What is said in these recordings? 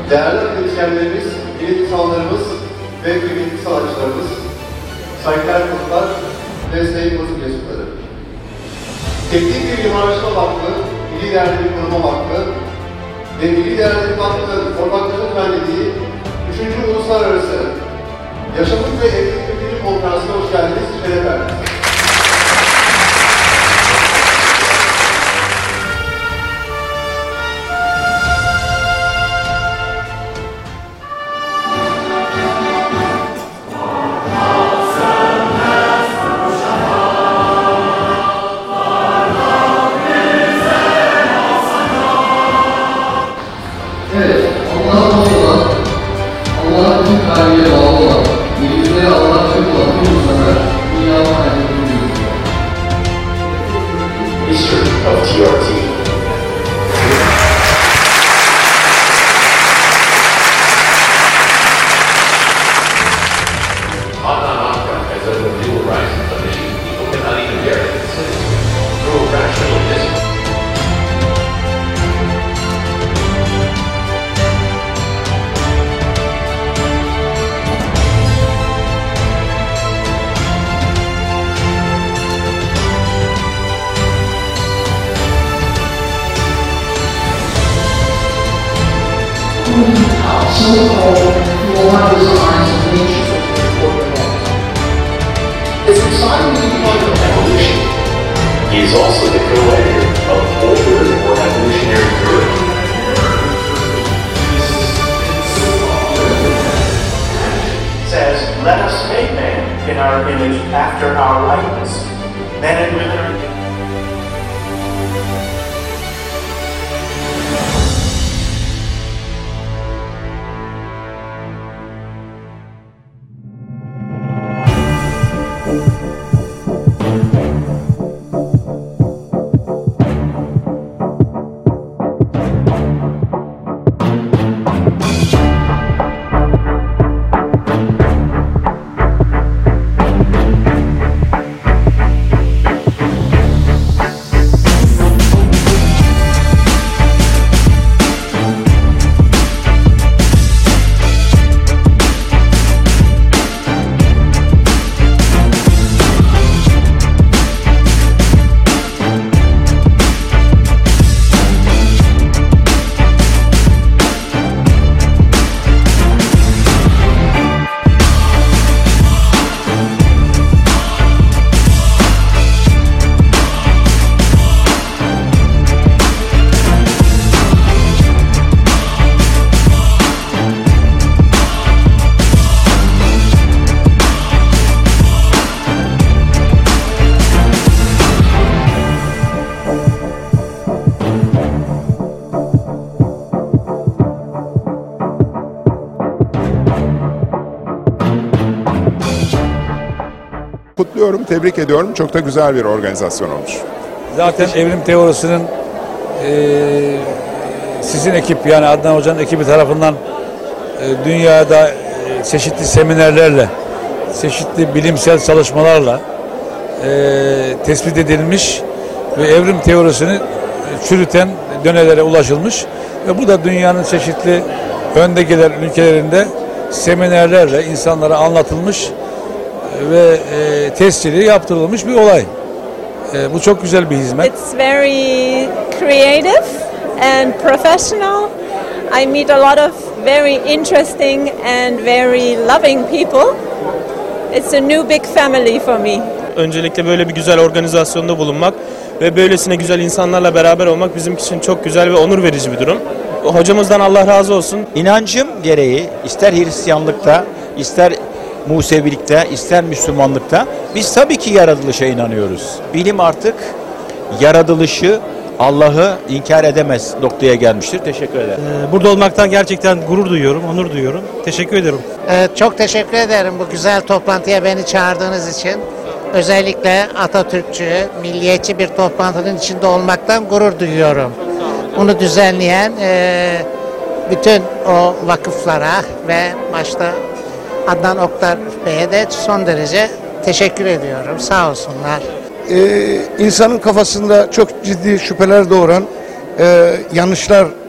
değerli akademisyenlerimiz, bilim insanlarımız ve kıymetli sanatçılarımız, saygıdeğer konuklar ve sayın basın mensupları. Teknik bir Mimarlaşma Vakfı, Milli Değerleri Koruma Vakfı ve Milli Değerleri Vakfı'nın ortaklaşa düzenlediği 3. Uluslararası Yaşamın ve Evlilik Bilim Konferansı'na hoş geldiniz, şeref verdiniz. Evet, Allah'a dost olan, Allah'a tüm kalbiyle bağlı olan, bilgileri Allah'a tüm olan bir insanlar dünyanın hayatını yürütüyor. History of TRT. Adnan Akbar has led the dual rising of many people cannot even bear to consider through a rational discipline. It's exciting to be part of Evolution. He is also the co-editor of Older or Evolutionary Theory. Says, let us make man in our image after our likeness. Men and women are Kutluyorum, tebrik ediyorum. Çok da güzel bir organizasyon olmuş. Zaten evrim teorisinin sizin ekip yani Adnan Hoca'nın ekibi tarafından dünyada çeşitli seminerlerle, çeşitli bilimsel çalışmalarla tespit edilmiş ve evrim teorisini çürüten dönelere ulaşılmış ve bu da dünyanın çeşitli önde gelen ülkelerinde seminerlerle insanlara anlatılmış ve tescili yaptırılmış bir olay. Bu çok güzel bir hizmet. It's very creative and professional. I meet a lot of very interesting and very loving people. It's a new big family for me. Öncelikle böyle bir güzel organizasyonda bulunmak ve böylesine güzel insanlarla beraber olmak bizim için çok güzel ve onur verici bir durum. Hocamızdan Allah razı olsun. İnancım gereği ister Hristiyanlıkta, ister Musevilikte, ister Müslümanlıkta biz tabii ki yaratılışa inanıyoruz. Bilim artık yaratılışı, Allah'ı inkar edemez noktaya gelmiştir. Teşekkür ederim. Burada olmaktan gerçekten gurur duyuyorum, onur duyuyorum. Teşekkür ederim. Çok teşekkür ederim bu güzel toplantıya beni çağırdığınız için. Özellikle Atatürkçü, milliyetçi bir toplantının içinde olmaktan gurur duyuyorum. Bunu düzenleyen bütün o vakıflara ve başta Adnan Oktar Bey'e de son derece teşekkür ediyorum. Sağ olsunlar. İnsanın kafasında çok ciddi şüpheler doğuran yanlışlar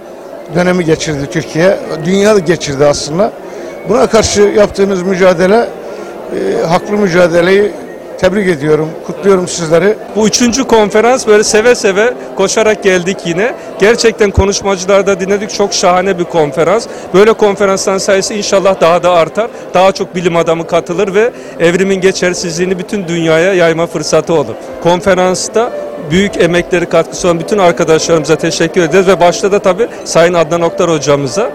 dönemi geçirdi Türkiye. Dünya geçirdi aslında. Buna karşı yaptığınız mücadele, haklı mücadeleyi tebrik ediyorum, kutluyorum sizleri. Bu 3. konferans böyle seve seve koşarak geldik yine. Gerçekten konuşmacılarda dinledik, çok şahane bir konferans. Böyle konferansların sayısı inşallah daha da artar. Daha çok bilim adamı katılır ve evrimin geçersizliğini bütün dünyaya yayma fırsatı olur. Konferansta büyük emekleri katkısı olan bütün arkadaşlarımıza teşekkür ederiz ve başta da tabii Sayın Adnan Oktar hocamıza.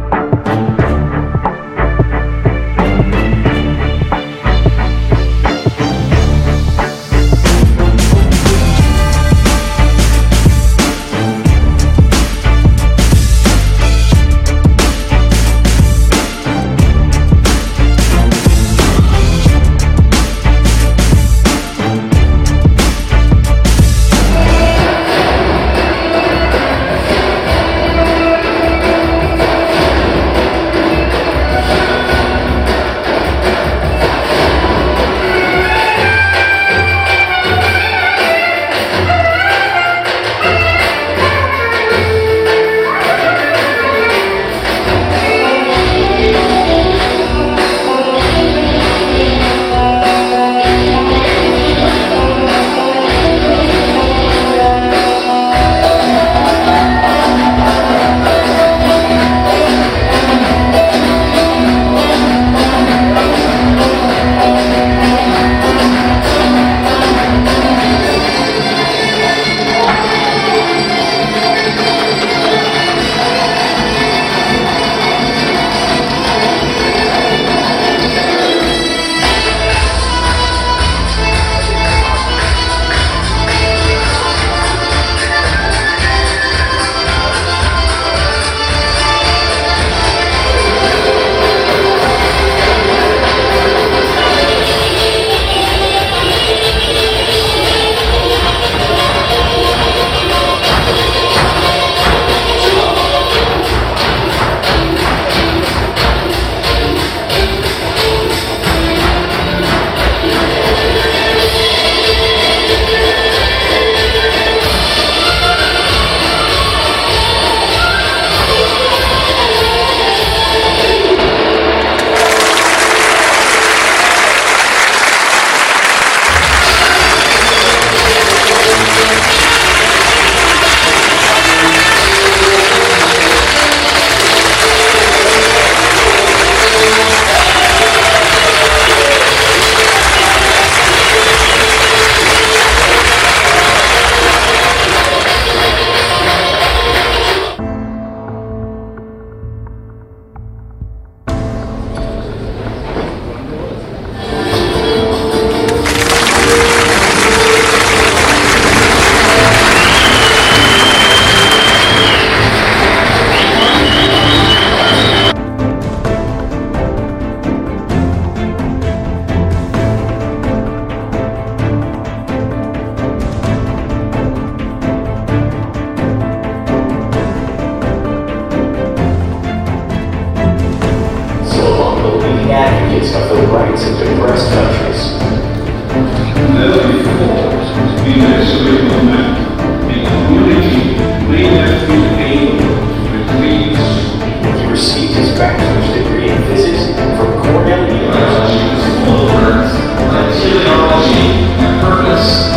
advocates of the rights of depressed countries. Never before has been a social moment. The community may have been able to replace. He received his bachelor's degree in physics from Cornell University. Teleology and purpose.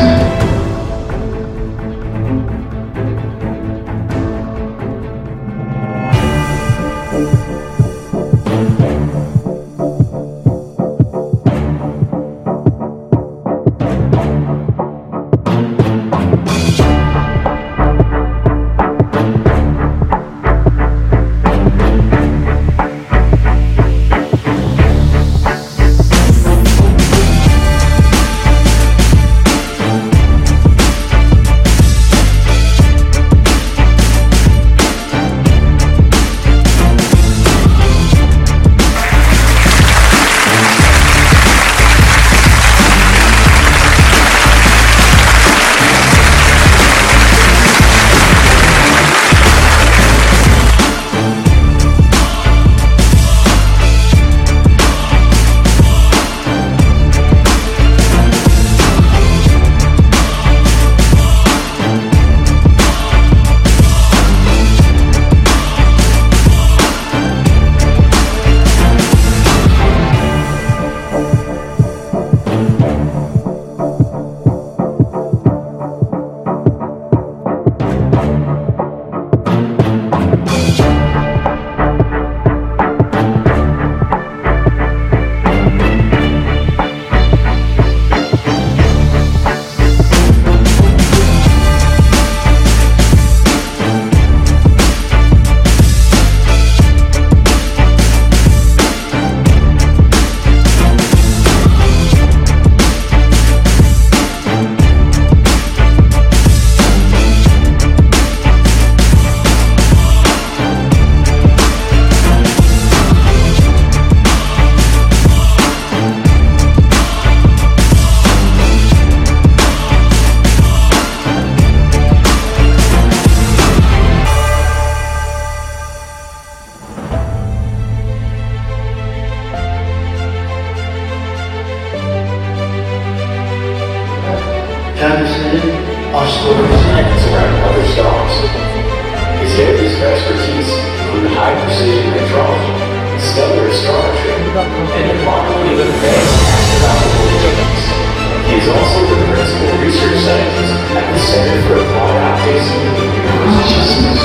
kendisinin astrolojisine Surrounded by other stars. His areas of expertise include high precision metrology, stellar astrometry, and remarkably advanced astronomical techniques. He is also the principal research scientist at the Center for Applied Optics at the University of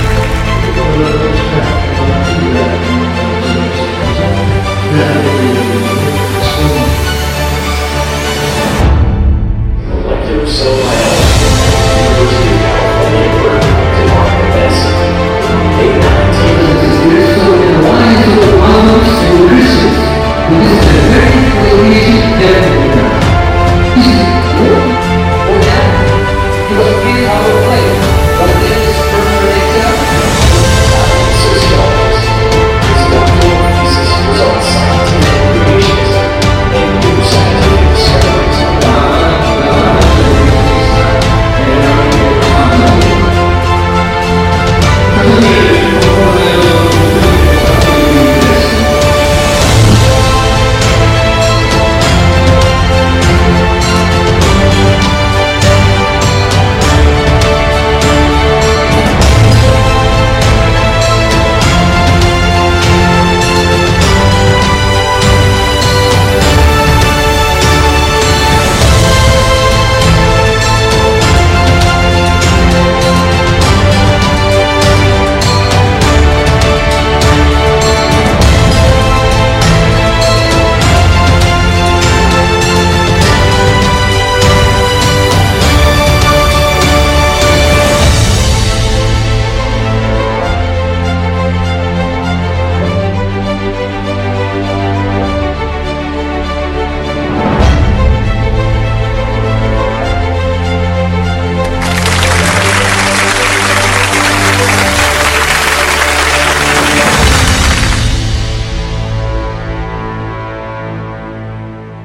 Yeah.